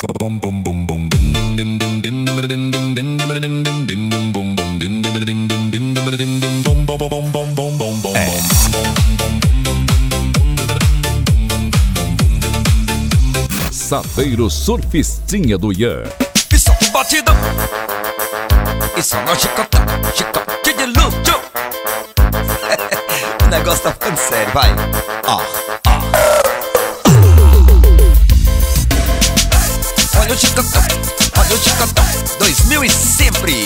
Saveiro Surfistinha do Ian. E solta o batidão, e só no chicotão, chicote de luxo. O negócio tá ficando sério, vai. Olha o chicotão, 2000 e sempre.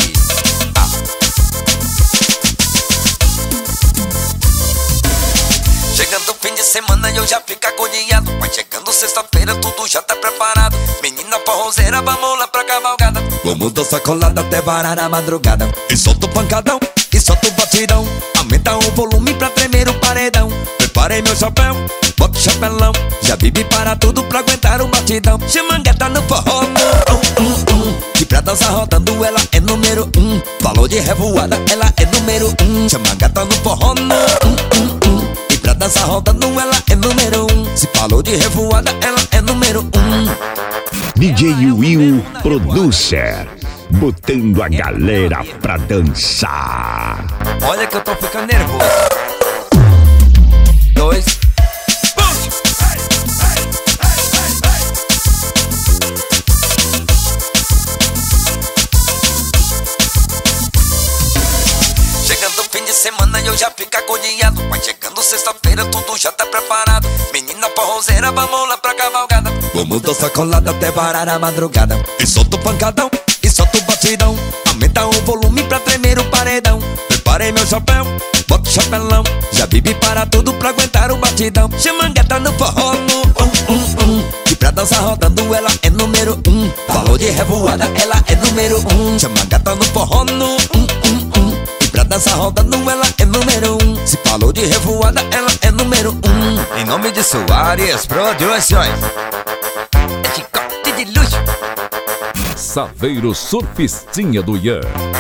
Chegando o fim de semana e eu já fico agoniado. Vai chegando sexta-feira, tudo já tá preparado. Menina forrozeira, vamos lá pra cavalgada. Vamos dançar colada até varar a madrugada. E solta o pancadão, e solta o batidão. Aumenta o volume pra tremer o paredão. Preparei meu chapéu, bota o chapelão. Já vive para tudo pra aguentar o batidão. Chamangueta no forró, e pra dançar rodando ela é número 1. Falou de revoada, ela é número 1. Chamangueta no forró, e pra dançar rodando ela é número 1. Se falou de revoada, ela é número 1. DJ Will Producer, botando a galera pra dançar. Olha que eu tô ficando nervoso. 2 Chegando o fim de semana e eu já fico agoniado. Vai chegando sexta-feira, tudo já tá preparado. Menina forrozeira, vamos lá pra cavalgada. Vamos dançar colada até varar a madrugada. E solta o pancadão, e solta o batidão. Aumenta o volume pra tremer o paredão. Preparei meu chapéu, bota o chapelão. Já vive para tudo pra aguentar o batidão. Chamangueta no forró, e pra dançar rodando ela é número 1. Falou de revoada, ela é número 1. Chamangueta no forró, e pra dançar rodando ela é número 1. Se falou de revoada, ela é número 1. Em nome de Soares Produções, é chicote de luxo. Saveiro Surfistinha do Ian.